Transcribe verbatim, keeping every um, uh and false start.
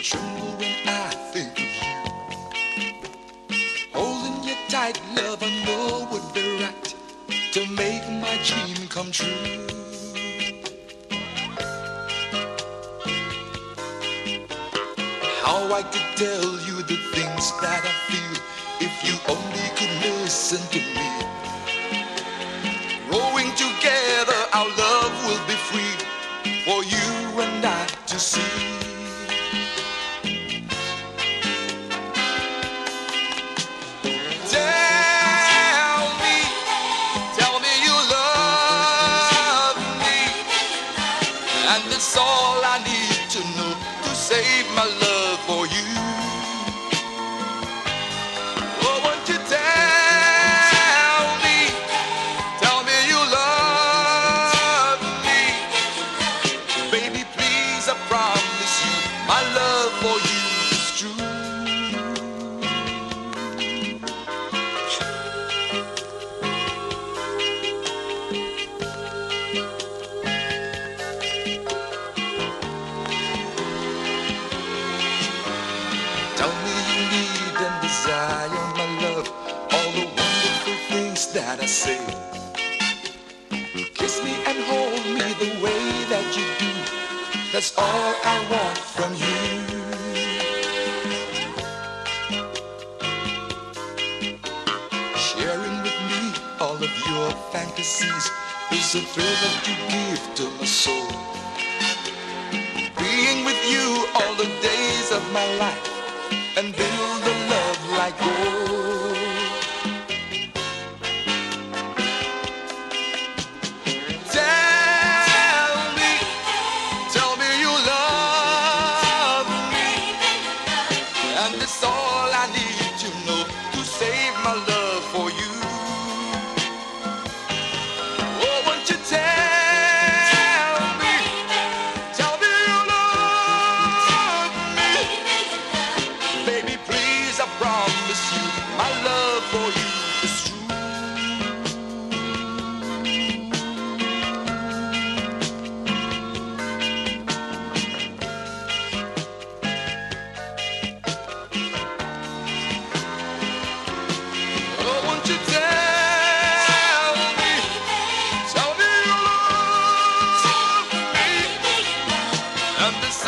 tremble when I think of you. Holding you tight, love, I know would be right to make my dream come true. How I could tell you the things that I feel if you only could listen to me. Growing together, our love will be free for you and I to see. Tell me, tell me you love me, and it's all I need to know to save my love for you. Oh, won't you tell me, tell me you love me, baby, please, I promise you, my love for you is true. Tell me you need and desire my love, all the wonderful things that I say. Kiss me and hold me the way that you do, that's all I want from you. Sharing with me all of your fantasies is a thrill that you give to my soul. Being with you all the days of my life and build a love like gold. Tell me, tell me you love me, and it's all I need to know to save my love for you. Oh, won't you tell me, tell me you love me, baby, please, I promise you, my love for you is true. Oh, won't you tell me, tell me you love me, and this